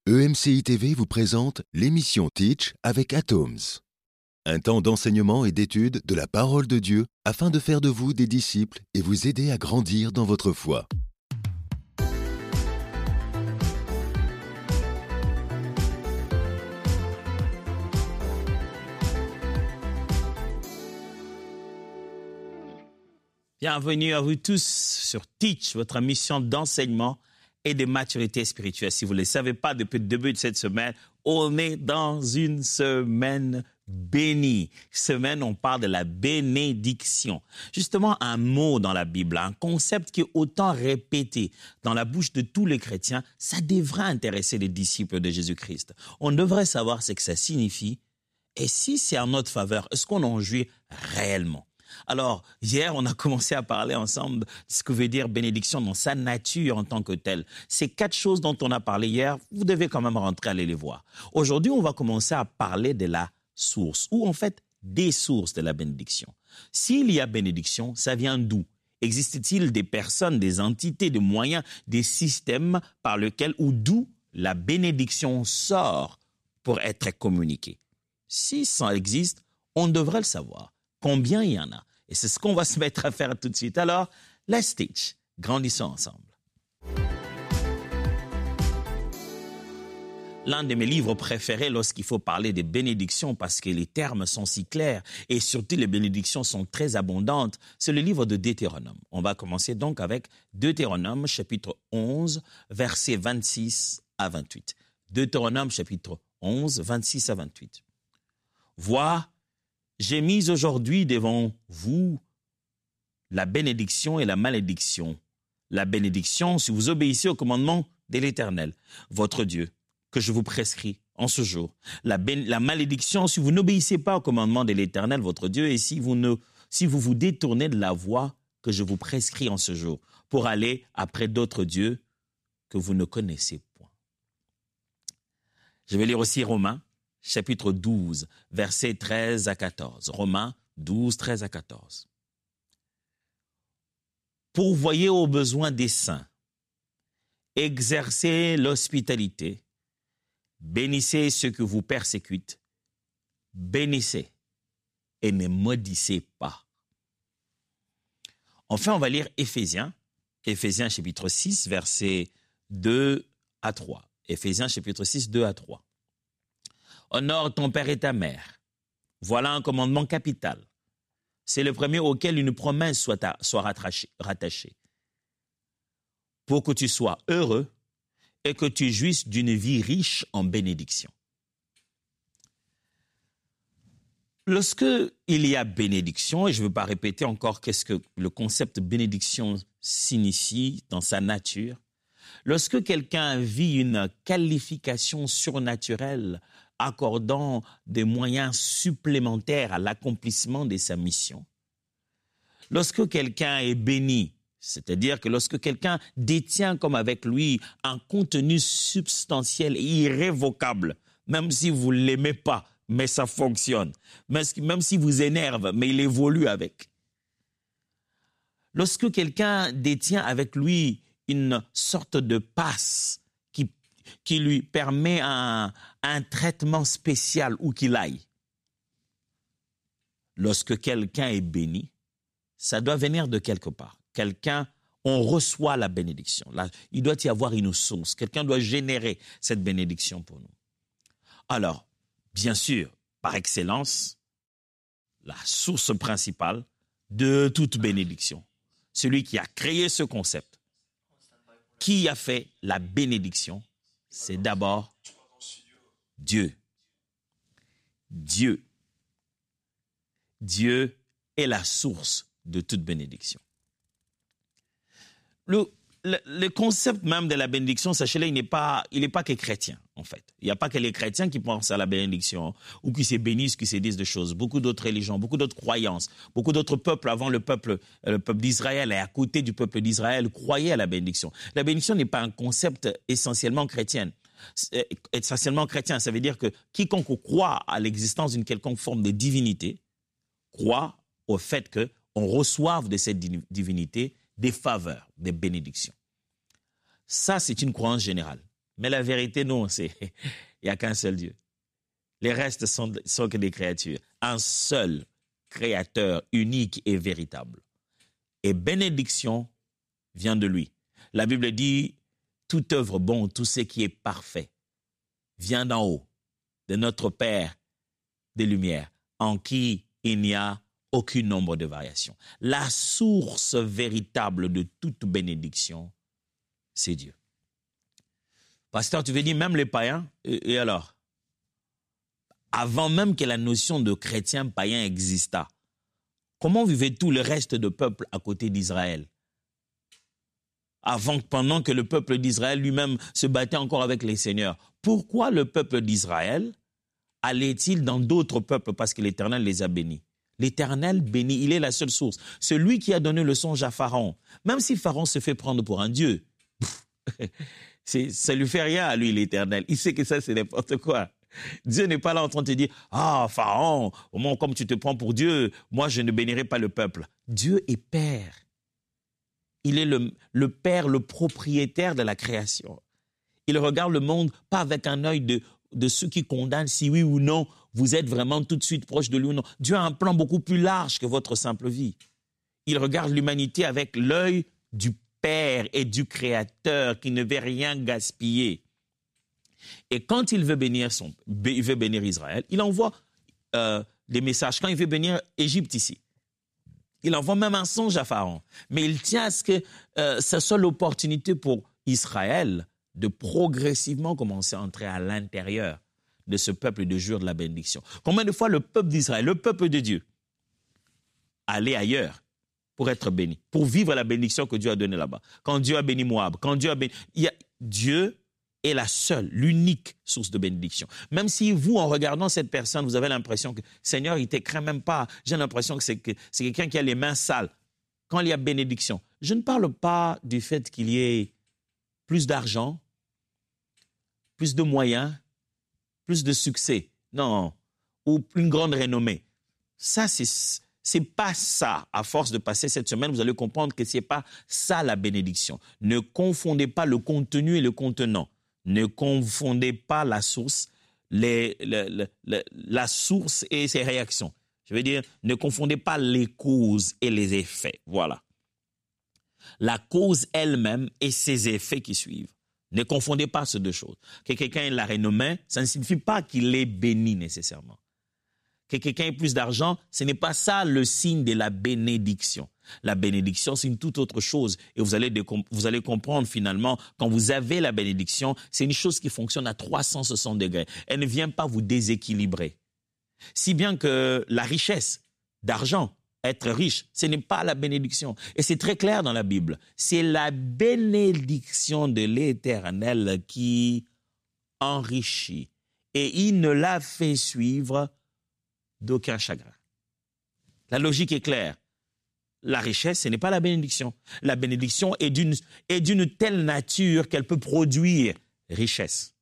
EMCI TV vous présente l'émission Teach avec Atoms. Un temps d'enseignement et d'étude de la parole de Dieu afin de faire de vous des disciples et vous aider à grandir dans votre foi. Bienvenue à vous tous sur Teach, votre mission d'enseignement et de maturité spirituelle. Si vous ne le savez pas, depuis le début de cette semaine, on est dans une semaine bénie. Semaine, on parle de la bénédiction. Justement, un mot dans la Bible, un concept qui est autant répété dans la bouche de tous les chrétiens, ça devrait intéresser les disciples de Jésus-Christ. On devrait savoir ce que ça signifie et si c'est en notre faveur, est-ce qu'on en jouit réellement? Alors, hier, on a commencé à parler ensemble de ce que veut dire bénédiction dans sa nature en tant que telle. Ces 4 choses dont on a parlé hier, vous devez quand même rentrer aller les voir. Aujourd'hui, on va commencer à parler de la source, ou en fait, des sources de la bénédiction. S'il y a bénédiction, ça vient d'où? Existe-t-il des personnes, des entités, des moyens, des systèmes par lesquels ou d'où la bénédiction sort pour être communiquée? Si ça existe, on devrait le savoir. Combien il y en a? Et c'est ce qu'on va se mettre à faire tout de suite. Alors, let's teach. Grandissons ensemble. L'un de mes livres préférés lorsqu'il faut parler des bénédictions, parce que les termes sont si clairs et surtout les bénédictions sont très abondantes, c'est le livre de Deutéronome. On va commencer donc avec Deutéronome, chapitre 11, versets 26 à 28. Deutéronome, chapitre 11, 26 à 28. Vois, j'ai mis aujourd'hui devant vous la bénédiction et la malédiction. La bénédiction, si vous obéissez au commandement de l'Éternel, votre Dieu, que je vous prescris en ce jour. La malédiction, si vous n'obéissez pas au commandement de l'Éternel, votre Dieu, et si vous vous détournez de la voie que je vous prescris en ce jour, pour aller après d'autres dieux que vous ne connaissez point. Je vais lire aussi Romains, chapitre 12, versets 13 à 14. Romains 12, 13 à 14. Pourvoyez aux besoins des saints, exercez l'hospitalité, bénissez ceux que vous persécutent, bénissez et ne maudissez pas. Enfin, on va lire Éphésiens chapitre 6, versets 2 à 3. Éphésiens chapitre 6, 2 à 3. Honore ton père et ta mère. Voilà un commandement capital. C'est le premier auquel une promesse soit rattachée. Pour que tu sois heureux et que tu jouisses d'une vie riche en bénédiction. Lorsque il y a bénédiction, et je ne veux pas répéter encore qu'est-ce que le concept bénédiction signifie dans sa nature, lorsque quelqu'un vit une qualification surnaturelle accordant des moyens supplémentaires à l'accomplissement de sa mission. Lorsque quelqu'un est béni, c'est-à-dire que lorsque quelqu'un détient comme avec lui un contenu substantiel et irrévocable, même si vous ne l'aimez pas, mais ça fonctionne, même si vous énerve, mais il évolue avec. Lorsque quelqu'un détient avec lui une sorte de passe qui lui permet un traitement spécial où qu'il aille. Lorsque quelqu'un est béni, ça doit venir de quelque part. On reçoit la bénédiction. Là, il doit y avoir une source. Quelqu'un doit générer cette bénédiction pour nous. Alors, bien sûr, par excellence, la source principale de toute bénédiction, celui qui a créé ce concept, qui a fait la bénédiction, c'est d'abord Dieu. Dieu. Dieu est la source de toute bénédiction. Le concept même de la bénédiction, sachez-le, il n'est pas que chrétien, en fait. Il n'y a pas que les chrétiens qui pensent à la bénédiction ou qui se bénissent, qui se disent des choses. Beaucoup d'autres religions, beaucoup d'autres croyances, beaucoup d'autres peuples avant le peuple d'Israël et à côté du peuple d'Israël croyaient à la bénédiction. La bénédiction n'est pas un concept essentiellement chrétien. Ça veut dire que quiconque croit à l'existence d'une quelconque forme de divinité croit au fait qu'on reçoive de cette divinité des faveurs, des bénédictions. Ça, c'est une croyance générale. Mais la vérité, non, il n'y a qu'un seul Dieu. Les restes sont que des créatures. Un seul créateur unique et véritable. Et bénédiction vient de lui. La Bible dit, toute œuvre bonne, tout ce qui est parfait, vient d'en haut, de notre Père des Lumières, en qui il n'y a aucun nombre de variations. La source véritable de toute bénédiction, c'est Dieu. Pasteur, tu veux dire même les païens, et alors? Avant même que la notion de chrétien païen exista, comment vivait tout le reste de peuple à côté d'Israël? Pendant que le peuple d'Israël lui-même se battait encore avec les seigneurs. Pourquoi le peuple d'Israël allait-il dans d'autres peuples? Parce que l'Éternel les a bénis. L'Éternel bénit, il est la seule source. Celui qui a donné le songe à Pharaon, même si Pharaon se fait prendre pour un dieu, ça lui fait rien à lui, l'Éternel. Il sait que ça, c'est n'importe quoi. Dieu n'est pas là en train de te dire « Ah, Pharaon, au moins comme tu te prends pour Dieu, moi je ne bénirai pas le peuple. » Dieu est Père. Il est le Père, le propriétaire de la création. Il regarde le monde pas avec un œil de ceux qui condamnent si oui ou non vous êtes vraiment tout de suite proche de lui ou non. Dieu a un plan beaucoup plus large que votre simple vie. Il regarde l'humanité avec l'œil du Père et du Créateur qui ne veut rien gaspiller. Et quand il veut bénir Israël, il envoie des messages. Quand il veut bénir Égypte ici, il envoie même un songe à Pharaon. Mais il tient à ce que ce soit l'opportunité pour Israël de progressivement commencer à entrer à l'intérieur de ce peuple et de jouir de la bénédiction. Combien de fois le peuple d'Israël, le peuple de Dieu, allait ailleurs pour être béni, pour vivre la bénédiction que Dieu a donnée là-bas. Quand Dieu a béni Moab, quand Dieu a béni... Dieu est la seule, l'unique source de bénédiction. Même si vous, en regardant cette personne, vous avez l'impression que Seigneur, il ne te craint même pas. J'ai l'impression que c'est quelqu'un qui a les mains sales. Quand il y a bénédiction, je ne parle pas du fait qu'il y ait plus d'argent, plus de moyens, plus de succès. Non, ou une grande renommée. Ça, c'est pas ça. À force de passer cette semaine, vous allez comprendre que c'est pas ça la bénédiction. Ne confondez pas le contenu et le contenant. Ne confondez pas la source, la source et ses réactions. Je veux dire, ne confondez pas les causes et les effets. Voilà. La cause elle-même et ses effets qui suivent. Ne confondez pas ces deux choses. Que quelqu'un ait la renommée, ça ne signifie pas qu'il est béni nécessairement. Que quelqu'un ait plus d'argent, ce n'est pas ça le signe de la bénédiction. La bénédiction, c'est une toute autre chose. Et vous allez comprendre finalement, quand vous avez la bénédiction, c'est une chose qui fonctionne à 360 degrés. Elle ne vient pas vous déséquilibrer. Si bien que la richesse d'argent, être riche, ce n'est pas la bénédiction. Et c'est très clair dans la Bible. C'est la bénédiction de l'Éternel qui enrichit. Et il ne la fait suivre d'aucun chagrin. La logique est claire. La richesse, ce n'est pas la bénédiction. La bénédiction est d'une telle nature qu'elle peut produire richesse.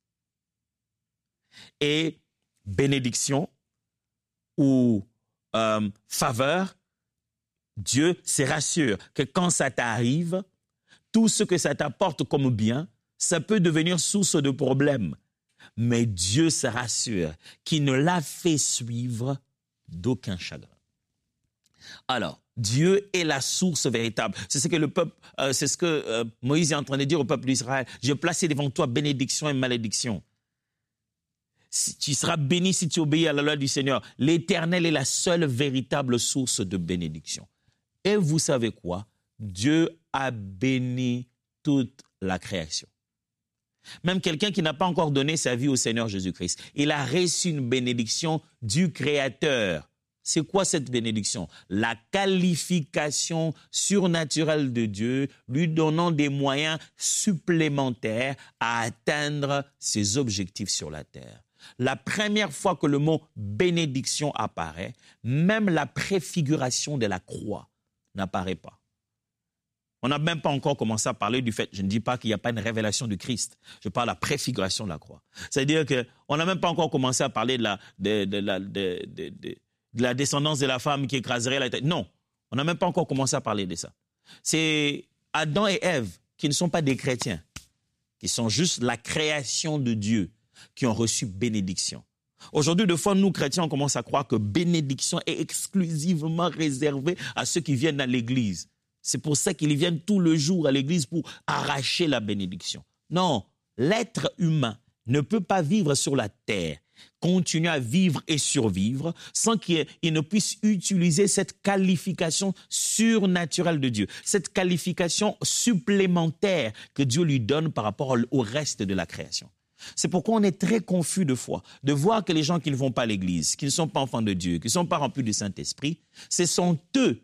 Et bénédiction ou faveur, Dieu se rassure que quand ça t'arrive, tout ce que ça t'apporte comme bien, ça peut devenir source de problèmes. Mais Dieu se rassure qu'il ne l'a fait suivre d'aucun chagrin. Alors, Dieu est la source véritable. C'est ce que Moïse est en train de dire au peuple d'Israël. J'ai placé devant toi bénédiction et malédiction. Tu seras béni si tu obéis à la loi du Seigneur. L'Éternel est la seule véritable source de bénédiction. Et vous savez quoi? Dieu a béni toute la création. Même quelqu'un qui n'a pas encore donné sa vie au Seigneur Jésus-Christ, il a reçu une bénédiction du Créateur. C'est quoi cette bénédiction? La qualification surnaturelle de Dieu, lui donnant des moyens supplémentaires à atteindre ses objectifs sur la terre. La première fois que le mot bénédiction apparaît, même la préfiguration de la croix n'apparaît pas. On n'a même pas encore commencé à parler du fait, je ne dis pas qu'il n'y a pas une révélation du Christ, je parle de la préfiguration de la croix. C'est-à-dire qu'on n'a même pas encore commencé à parler de la descendance de la femme qui écraserait la tête. Non, on n'a même pas encore commencé à parler de ça. C'est Adam et Ève qui ne sont pas des chrétiens. qui sont juste la création de Dieu, qui ont reçu bénédiction. Aujourd'hui, de fois, nous, chrétiens, on commence à croire que bénédiction est exclusivement réservée à ceux qui viennent à l'église. C'est pour ça qu'ils viennent tout le jour à l'église pour arracher la bénédiction. Non, l'être humain ne peut pas vivre sur la terre, continuer à vivre et survivre sans qu'il ne puisse utiliser cette qualification surnaturelle de Dieu, cette qualification supplémentaire que Dieu lui donne par rapport au reste de la création. C'est pourquoi on est très confus de fois, de voir que les gens qui ne vont pas à l'église, qui ne sont pas enfants de Dieu, qui ne sont pas remplis du Saint-Esprit, ce sont eux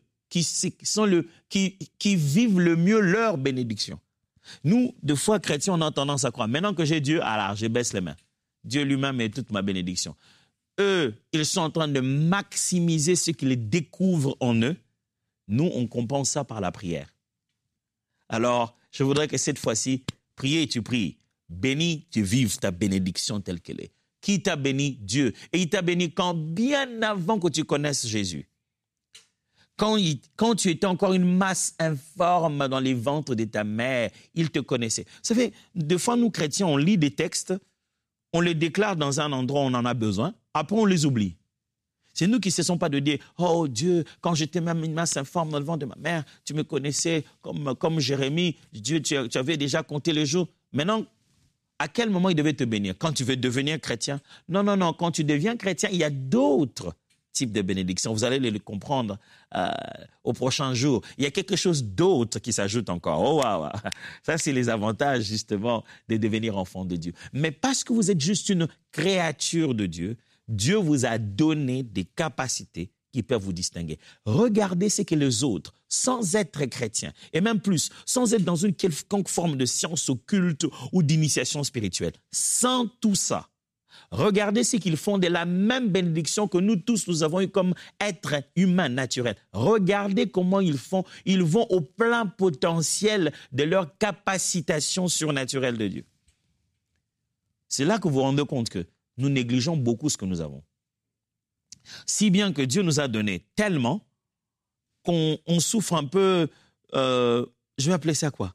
qui vivent le mieux leur bénédiction. Nous, de fois chrétiens, on a tendance à croire, maintenant que j'ai Dieu, alors je baisse les mains. Dieu lui-même est toute ma bénédiction. Eux, ils sont en train de maximiser ce qu'ils découvrent en eux. Nous, on compense ça par la prière. Alors, je voudrais que cette fois-ci, priez et tu pries. Bénis, tu vives ta bénédiction telle qu'elle est. Qui t'a béni? Dieu. Et il t'a béni quand? Bien avant que tu connaisses Jésus. Quand tu étais encore une masse informe dans les ventres de ta mère, il te connaissait. Vous savez, des fois, nous, chrétiens, on lit des textes, on les déclare dans un endroit où on en a besoin, après on les oublie. C'est nous qui ne cessons pas de dire « Oh Dieu, quand j'étais même une masse informe dans le ventre de ma mère, tu me connaissais comme Jérémie, Dieu, tu avais déjà compté les jours. » Maintenant, à quel moment il devait te bénir? Quand tu veux devenir chrétien? Non, quand tu deviens chrétien, il y a d'autres types de bénédictions. Vous allez les comprendre au prochain jour. Il y a quelque chose d'autre qui s'ajoute encore. Oh, wow. Ça, c'est les avantages, justement, de devenir enfant de Dieu. Mais parce que vous êtes juste une créature de Dieu, Dieu vous a donné des capacités qui peuvent vous distinguer. Regardez ce que les autres, sans être chrétiens, et même plus, sans être dans une quelconque forme de science occulte ou d'initiation spirituelle, sans tout ça, regardez ce qu'ils font de la même bénédiction que nous tous, nous avons eu comme être humain naturel. Regardez comment ils font. Ils vont au plein potentiel de leur capacitation surnaturelle de Dieu. C'est là que vous vous rendez compte que nous négligeons beaucoup ce que nous avons. Si bien que Dieu nous a donné tellement qu'on souffre un peu, je vais appeler ça quoi?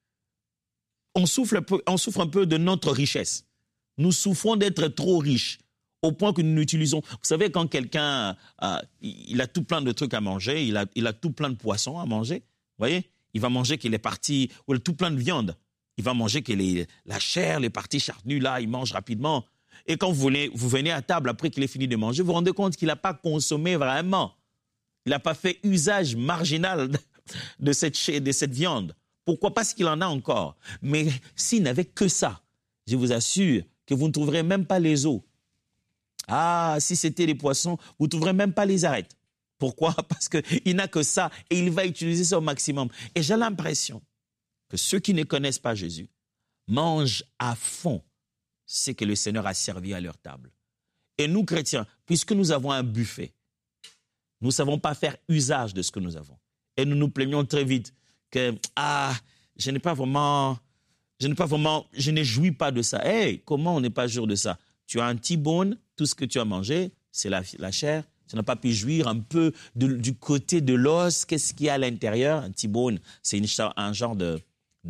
On souffre un peu de notre richesse. Nous souffrons d'être trop riches au point que nous n'utilisons. Vous savez, quand quelqu'un il a tout plein de trucs à manger, il a tout plein de poissons à manger, vous voyez, il va manger qu'il est parti, ou tout plein de viande. Il va manger que la chair, les parties charnues, là, il mange rapidement. Et quand vous venez à table après qu'il ait fini de manger, vous vous rendez compte qu'il n'a pas consommé vraiment. Il n'a pas fait usage marginal de cette viande. Pourquoi? Parce qu'il en a encore. Mais s'il n'avait que ça, je vous assure que vous ne trouverez même pas les os. Ah, si c'était les poissons, vous ne trouverez même pas les arêtes. Pourquoi? Parce qu'il n'a que ça et il va utiliser ça au maximum. Et j'ai l'impression que ceux qui ne connaissent pas Jésus mangent à fond ce que le Seigneur a servi à leur table. Et nous, chrétiens, puisque nous avons un buffet, nous ne savons pas faire usage de ce que nous avons. Et nous nous plaignons très vite que « je ne jouis pas de ça. » Hey, comment on n'est pas jour de ça? Tu as un T-bone, tout ce que tu as mangé, c'est la chair. Tu n'as pas pu jouir un peu du côté de l'os. Qu'est-ce qu'il y a à l'intérieur? Un T-bone, c'est un genre de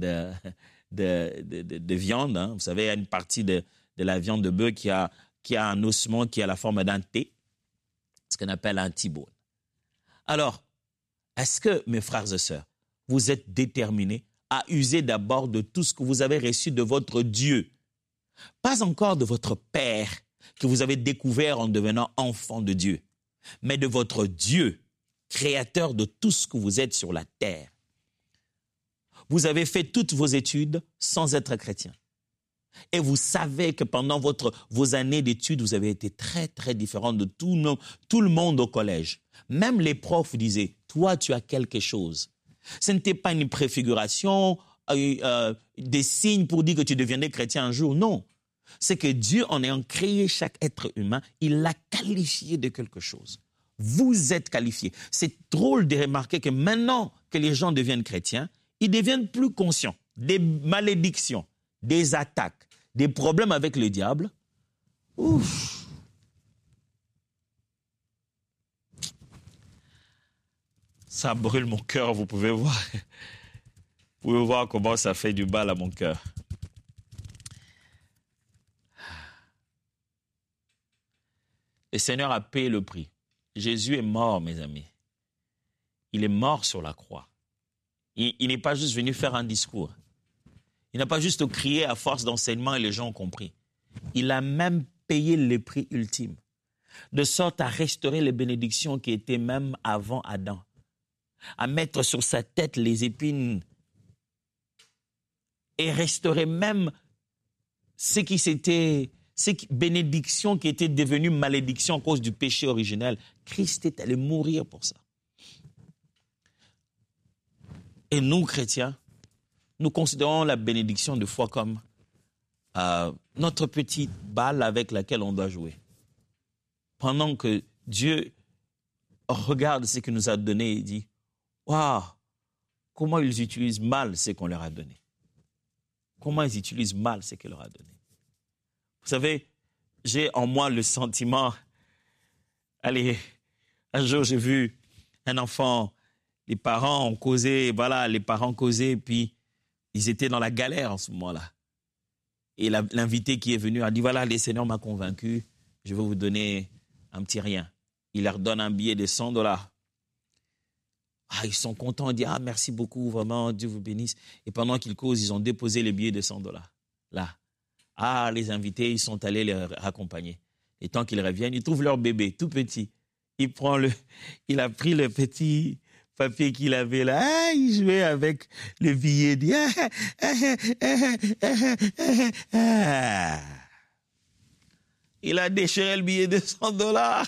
viande. Hein. Vous savez, il y a une partie de la viande de bœuf qui a un ossement qui a la forme d'un T, ce qu'on appelle un T-bone. Alors, est-ce que, mes frères et sœurs, vous êtes déterminés à user d'abord de tout ce que vous avez reçu de votre Dieu, pas encore de votre Père que vous avez découvert en devenant enfant de Dieu, mais de votre Dieu, créateur de tout ce que vous êtes sur la terre. Vous avez fait toutes vos études sans être chrétien. Et vous savez que pendant vos années d'études, vous avez été très, très différent de tout le monde au collège. Même les profs disaient, toi, tu as quelque chose. Ce n'était pas une préfiguration, des signes pour dire que tu deviendrais chrétien un jour. Non. C'est que Dieu, en ayant créé chaque être humain, il l'a qualifié de quelque chose. Vous êtes qualifiés. C'est drôle de remarquer que maintenant que les gens deviennent chrétiens, ils deviennent plus conscients des malédictions, des attaques, des problèmes avec le diable. Ouf! Ça brûle mon cœur, vous pouvez voir. Vous pouvez voir comment ça fait du mal à mon cœur. Le Seigneur a payé le prix. Jésus est mort, mes amis. Il est mort sur la croix. Il n'est pas juste venu faire un discours. Il n'a pas juste crié à force d'enseignement et les gens ont compris. Il a même payé le prix ultime, de sorte à restaurer les bénédictions qui étaient même avant Adam, à mettre sur sa tête les épines et restaurer même ces bénédictions qui étaient devenues malédictions à cause du péché originel. Christ est allé mourir pour ça. Et nous, chrétiens, nous considérons la bénédiction de foi comme notre petite balle avec laquelle on doit jouer. Pendant que Dieu regarde ce qu'il nous a donné et dit « Waouh, comment ils utilisent mal ce qu'on leur a donné. Comment ils utilisent mal ce qu'il leur a donné. » Vous savez, j'ai en moi le sentiment... Allez, un jour j'ai vu un enfant, les parents ont causé, puis ils étaient dans la galère en ce moment-là. Et l'invité qui est venu a dit, voilà, le Seigneur m'a convaincu, je vais vous donner un petit rien. Il leur donne un billet de $100. Ils sont contents, ils disent, merci beaucoup, vraiment, Dieu vous bénisse. Et pendant qu'ils causent, ils ont déposé les billets de $100. Là. Les invités, ils sont allés les raccompagner. Et tant qu'ils reviennent, ils trouvent leur bébé, tout petit. Il a pris le petit papier qu'il avait là, il jouait avec le billet. Il dit, il a déchiré le billet de $100.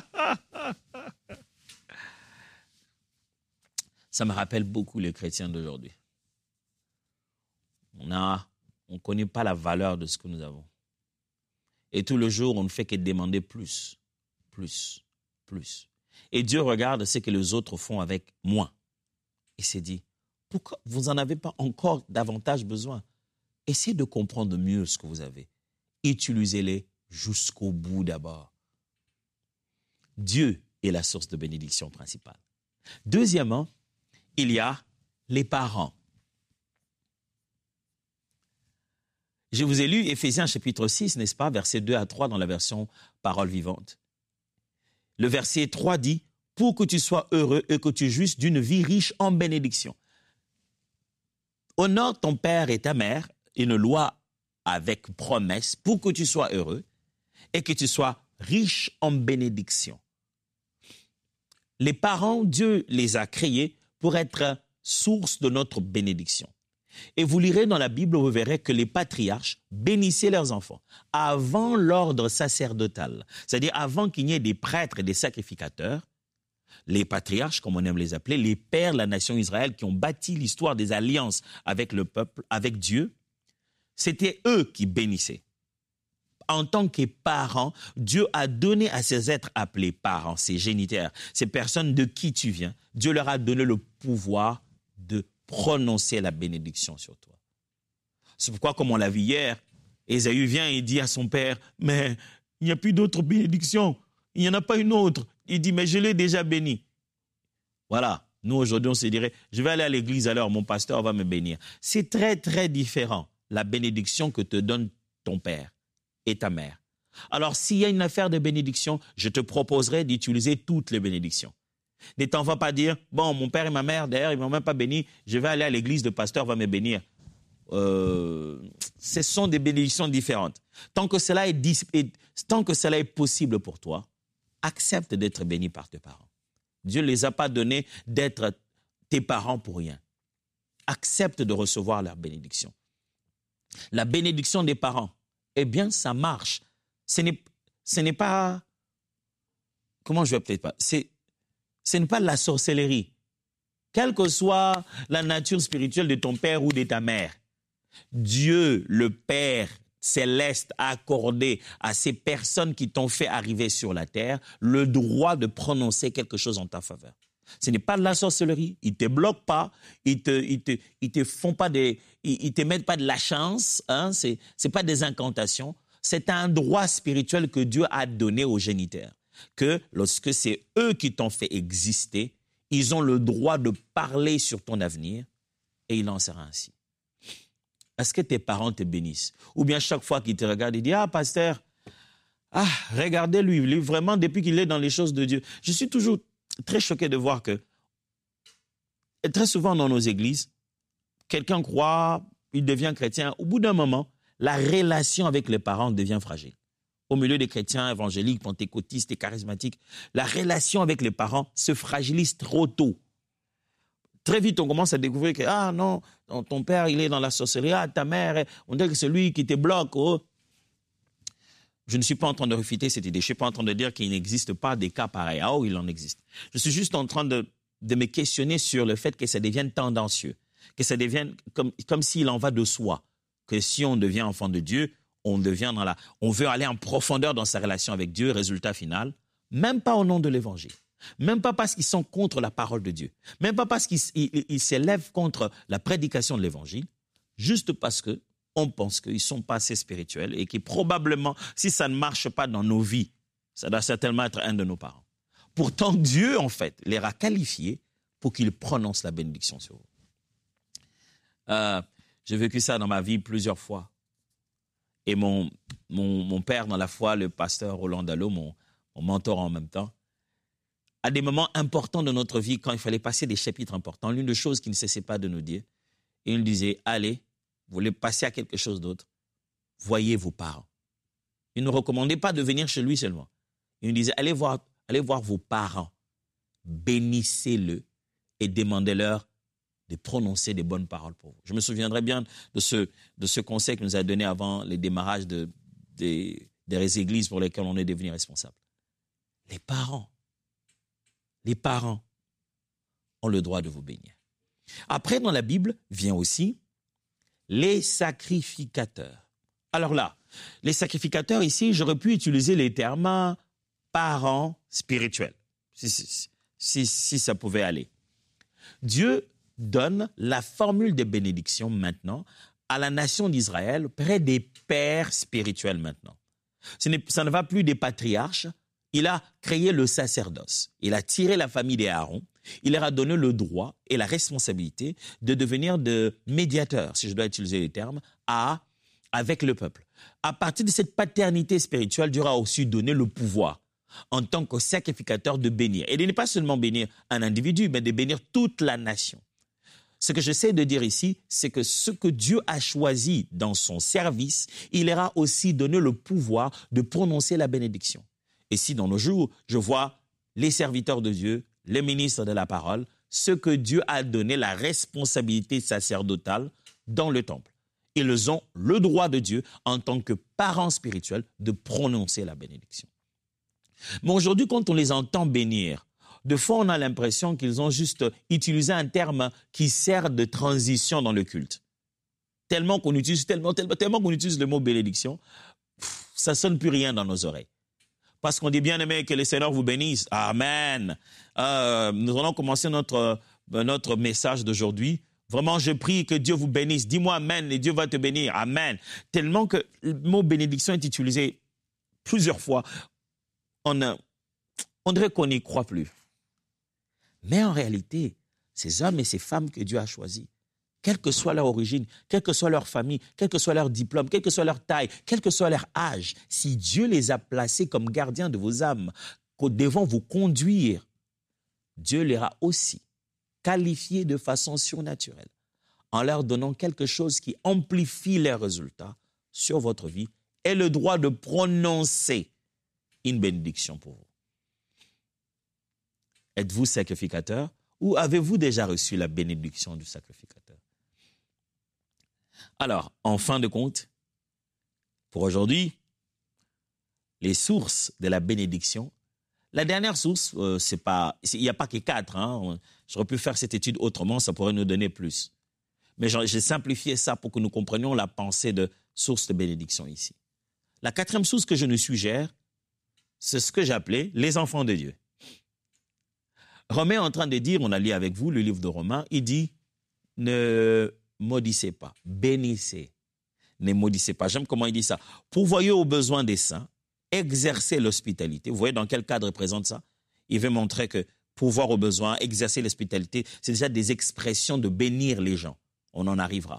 Ça me rappelle beaucoup les chrétiens d'aujourd'hui. On ne connaît pas la valeur de ce que nous avons. Et tout le jour, on ne fait que demander plus, plus, plus. Et Dieu regarde ce que les autres font avec moins. Il s'est dit, pourquoi vous n'en avez pas encore davantage besoin? Essayez de comprendre mieux ce que vous avez. Utilisez-les jusqu'au bout d'abord. Dieu est la source de bénédiction principale. Deuxièmement, il y a les parents. Je vous ai lu Éphésiens chapitre 6, n'est-ce pas, versets 2 à 3 dans la version Parole vivante. Le verset 3 dit, « Pour que tu sois heureux et que tu jouisses d'une vie riche en bénédiction. Honore ton père et ta mère, une loi avec promesse, pour que tu sois heureux et que tu sois riche en bénédiction. » Les parents, Dieu les a créés pour être source de notre bénédiction. Et vous lirez dans la Bible, vous verrez que les patriarches bénissaient leurs enfants avant l'ordre sacerdotal. C'est-à-dire avant qu'il n'y ait des prêtres et des sacrificateurs. Les patriarches, comme on aime les appeler, les pères de la nation Israël qui ont bâti l'histoire des alliances avec le peuple, avec Dieu, c'était eux qui bénissaient. En tant que parents, Dieu a donné à ces êtres appelés parents, ces géniteurs, ces personnes de qui tu viens, Dieu leur a donné le pouvoir de prononcer la bénédiction sur toi. C'est pourquoi, comme on l'a vu hier, Ésaü vient et dit à son père, mais il n'y a plus d'autre bénédiction, il n'y en a pas une autre. Il dit, mais je l'ai déjà béni. Voilà, nous aujourd'hui on se dirait, je vais aller à l'église alors, mon pasteur va me bénir. C'est très très différent, la bénédiction que te donne ton père et ta mère. Alors s'il y a une affaire de bénédiction, je te proposerai d'utiliser toutes les bénédictions. Ne t'en va pas dire, bon, mon père et ma mère, d'ailleurs, ils ne m'ont même pas béni, je vais aller à l'église, le pasteur va me bénir. Ce sont des bénédictions différentes. Tant que cela est possible pour toi, accepte d'être béni par tes parents. Dieu ne les a pas donnés d'être tes parents pour rien. Accepte de recevoir leur bénédiction. La bénédiction des parents, eh bien, ça marche. Ce n'est pas... Comment je vais peut-être pas... Ce n'est pas de la sorcellerie. Quelle que soit la nature spirituelle de ton père ou de ta mère, Dieu, le Père céleste, a accordé à ces personnes qui t'ont fait arriver sur la terre le droit de prononcer quelque chose en ta faveur. Ce n'est pas de la sorcellerie. Ils ne te bloquent pas. Ils te mettent pas de la chance. C'est pas des incantations. C'est un droit spirituel que Dieu a donné aux géniteurs. Que lorsque c'est eux qui t'ont fait exister, ils ont le droit de parler sur ton avenir et il en sera ainsi. Est-ce que tes parents te bénissent? Ou bien chaque fois qu'ils te regardent, ils disent « Ah, pasteur, regardez-lui, vraiment, depuis qu'il est dans les choses de Dieu. Je suis toujours très choqué de voir que, très souvent dans nos églises, quelqu'un croit, il devient chrétien. Au bout d'un moment, la relation avec les parents devient fragile. Au milieu des chrétiens évangéliques, pentecôtistes et charismatiques, la relation avec les parents se fragilise trop tôt. Très vite, on commence à découvrir que, non, ton père, il est dans la sorcellerie, ta mère, on dirait que c'est lui qui te bloque. Oh. Je ne suis pas en train de réfuter cette idée. Je ne suis pas en train de dire qu'il n'existe pas des cas pareils. Il en existe. Je suis juste en train de me questionner sur le fait que ça devienne tendancieux, que ça devienne comme s'il en va de soi, que si on devient enfant de Dieu, on veut aller en profondeur dans sa relation avec Dieu, résultat final, même pas au nom de l'Évangile. Même pas parce qu'ils sont contre la parole de Dieu. Même pas parce qu'ils s'élèvent contre la prédication de l'Évangile. Juste parce qu'on pense qu'ils ne sont pas assez spirituels et que probablement, si ça ne marche pas dans nos vies, ça doit certainement être un de nos parents. Pourtant, Dieu, en fait, les a qualifiés pour qu'ils prononcent la bénédiction sur vous. J'ai vécu ça dans ma vie plusieurs fois. Et mon père dans la foi, le pasteur Roland Dallot, mon mentor en même temps, à des moments importants de notre vie, quand il fallait passer des chapitres importants, l'une des choses qu'il ne cessait pas de nous dire, il nous disait, allez, vous voulez passer à quelque chose d'autre, voyez vos parents. Il ne nous recommandait pas de venir chez lui seulement. Il nous disait, allez voir vos parents, bénissez-le et demandez-leur de prononcer des bonnes paroles pour vous. Je me souviendrai bien de ce conseil qu'il nous a donné avant le démarrage des églises pour lesquelles on est devenu responsable. Les parents ont le droit de vous bénir. Après, dans la Bible, vient aussi les sacrificateurs. Alors là, les sacrificateurs, ici, j'aurais pu utiliser les termes parents spirituels, si ça pouvait aller. Dieu donne la formule de bénédiction maintenant à la nation d'Israël près des pères spirituels maintenant. Ça ne va plus des patriarches. Il a créé le sacerdoce. Il a tiré la famille des Aaron. Il leur a donné le droit et la responsabilité de devenir de médiateurs, si je dois utiliser les termes, avec le peuple. À partir de cette paternité spirituelle, Dieu a aussi donné le pouvoir en tant que sacrificateur de bénir. Et de ne pas seulement bénir un individu, mais de bénir toute la nation. Ce que j'essaie de dire ici, c'est que ce que Dieu a choisi dans son service, il leur a aussi donné le pouvoir de prononcer la bénédiction. Et si dans nos jours, je vois les serviteurs de Dieu, les ministres de la parole, ceux que Dieu a donné la responsabilité sacerdotale dans le temple. Ils ont le droit de Dieu, en tant que parents spirituels, de prononcer la bénédiction. Mais aujourd'hui, quand on les entend bénir, de fois, on a l'impression qu'ils ont juste utilisé un terme qui sert de transition dans le culte. Tellement qu'on utilise le mot bénédiction, ça ne sonne plus rien dans nos oreilles. Parce qu'on dit bien aimé que le Seigneur vous bénisse. Amen. Nous allons commencer notre message d'aujourd'hui. Vraiment, je prie que Dieu vous bénisse. Dis-moi amen et Dieu va te bénir. Amen. Tellement que le mot bénédiction est utilisé plusieurs fois. On dirait qu'on n'y croit plus. Mais en réalité, ces hommes et ces femmes que Dieu a choisis, quelle que soit leur origine, quelle que soit leur famille, quel que soit leur diplôme, quelle que soit leur taille, quel que soit leur âge, si Dieu les a placés comme gardiens de vos âmes, devant vous conduire, Dieu les a aussi qualifiés de façon surnaturelle, en leur donnant quelque chose qui amplifie les résultats sur votre vie et le droit de prononcer une bénédiction pour vous. Êtes-vous sacrificateur ou avez-vous déjà reçu la bénédiction du sacrificateur? Alors, en fin de compte, pour aujourd'hui, les sources de la bénédiction, la dernière source, il n'y a pas que 4. J'aurais pu faire cette étude autrement, ça pourrait nous donner plus. Mais j'ai simplifié ça pour que nous comprenions la pensée de source de bénédiction ici. La 4e source que je nous suggère, c'est ce que j'appelais les enfants de Dieu. Romain est en train de dire, on a lu avec vous le livre de Romains, il dit, ne maudissez pas, bénissez, ne maudissez pas. J'aime comment il dit ça. Pourvoyez aux besoins des saints, exercez l'hospitalité. Vous voyez dans quel cadre il présente ça? Il veut montrer que pourvoir aux besoins, exercer l'hospitalité, c'est déjà des expressions de bénir les gens. On en arrivera.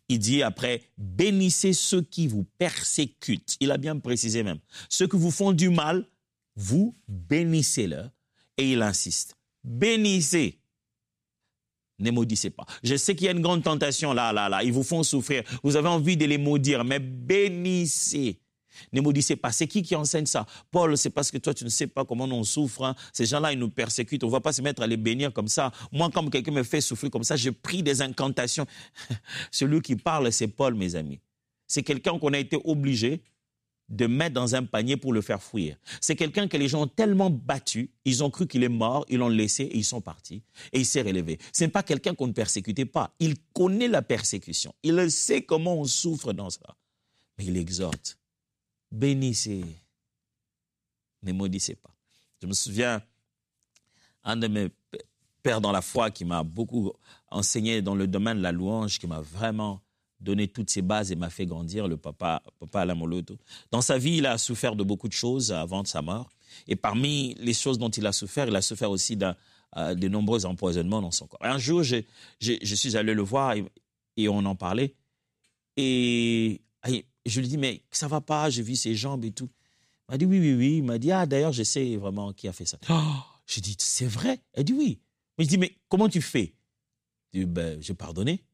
Il dit après, bénissez ceux qui vous persécutent. Il a bien précisé même. Ceux qui vous font du mal, vous bénissez-leur. Et il insiste. Bénissez. Ne maudissez pas. Je sais qu'il y a une grande tentation là. Ils vous font souffrir. Vous avez envie de les maudire, mais bénissez. Ne maudissez pas. C'est qui enseigne ça? Paul, c'est parce que toi, tu ne sais pas comment on souffre. Hein. Ces gens-là, ils nous persécutent. On ne va pas se mettre à les bénir comme ça. Moi, quand quelqu'un me fait souffrir comme ça, je prie des incantations. Celui qui parle, c'est Paul, mes amis. C'est quelqu'un qu'on a été obligé de mettre dans un panier pour le faire fuir. C'est quelqu'un que les gens ont tellement battu, ils ont cru qu'il est mort, ils l'ont laissé et ils sont partis. Et il s'est relevé. Ce n'est pas quelqu'un qu'on ne persécutait pas. Il connaît la persécution. Il sait comment on souffre dans ça. Mais il exhorte. Bénissez. Ne maudissez pas. Je me souviens, un de mes pères dans la foi qui m'a beaucoup enseigné dans le domaine de la louange, qui m'a vraiment donné toutes ses bases et m'a fait grandir, le papa Alain Moloto. Dans sa vie, il a souffert de beaucoup de choses avant de sa mort. Et parmi les choses dont il a souffert aussi de nombreux empoisonnements dans son corps. Et un jour, je suis allé le voir et on en parlait. Et je lui dis, mais ça va pas, j'ai vu ses jambes et tout. Il m'a dit, oui. Il m'a dit, d'ailleurs, je sais vraiment qui a fait ça. J'ai dit, c'est vrai? Elle dit, oui. Mais je dis, mais comment tu fais? Je dis, j'ai pardonné.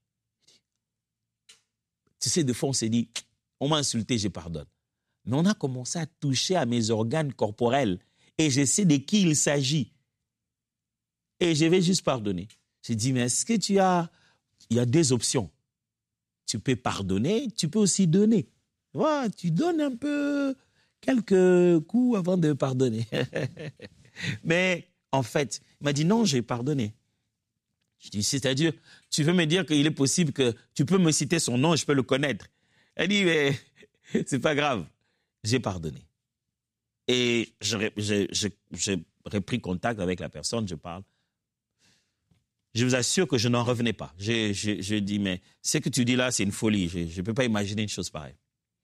Tu sais, des fois, on s'est dit, on m'a insulté, je pardonne. Mais on a commencé à toucher à mes organes corporels et je sais de qui il s'agit. Et je vais juste pardonner. J'ai dit, mais est-ce que il y a deux options. Tu peux pardonner, tu peux aussi donner. Ouais, tu donnes un peu quelques coups avant de pardonner. Mais en fait, il m'a dit, non, j'ai pardonné. Je dis, c'est-à-dire, tu veux me dire qu'il est possible que tu peux me citer son nom et je peux le connaître. Elle dit, mais c'est pas grave, j'ai pardonné. Et j'ai repris contact avec la personne, je parle. Je vous assure que je n'en revenais pas. Je dis, mais ce que tu dis là, c'est une folie. Je ne peux pas imaginer une chose pareille.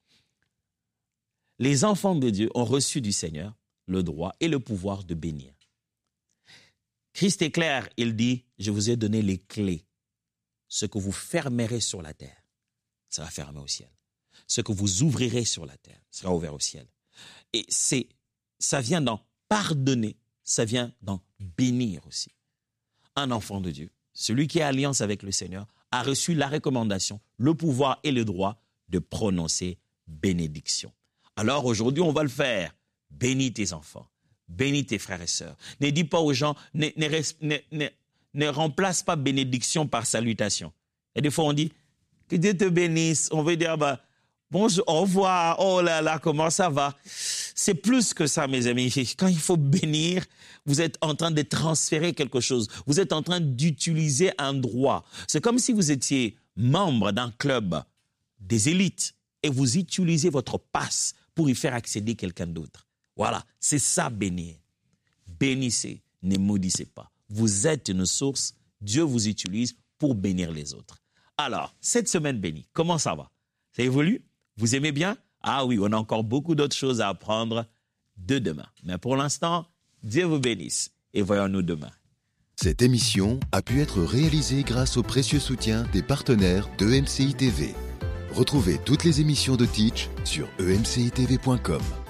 Les enfants de Dieu ont reçu du Seigneur le droit et le pouvoir de bénir. Christ est clair, il dit, je vous ai donné les clés. Ce que vous fermerez sur la terre, ça va fermer au ciel. Ce que vous ouvrirez sur la terre sera ouvert au ciel. Et ça vient d'en pardonner, ça vient d'en bénir aussi. Un enfant de Dieu, celui qui a alliance avec le Seigneur, a reçu la recommandation, le pouvoir et le droit de prononcer bénédiction. Alors aujourd'hui, on va le faire. Bénis tes enfants. Bénis tes frères et sœurs. Ne dis pas aux gens, ne remplace pas bénédiction par salutation. Et des fois, on dit, que Dieu te bénisse. On veut dire, bonjour, au revoir, oh là là, comment ça va? C'est plus que ça, mes amis. Quand il faut bénir, vous êtes en train de transférer quelque chose. Vous êtes en train d'utiliser un droit. C'est comme si vous étiez membre d'un club des élites et vous utilisez votre passe pour y faire accéder quelqu'un d'autre. Voilà, c'est ça bénir. Bénissez, ne maudissez pas. Vous êtes une source, Dieu vous utilise pour bénir les autres. Alors, cette semaine bénie, comment ça va? Ça évolue? Vous aimez bien? Ah oui, on a encore beaucoup d'autres choses à apprendre de demain. Mais pour l'instant, Dieu vous bénisse et voyons-nous demain. Cette émission a pu être réalisée grâce au précieux soutien des partenaires d'EMCI TV. Retrouvez toutes les émissions de Teach sur emcitv.com.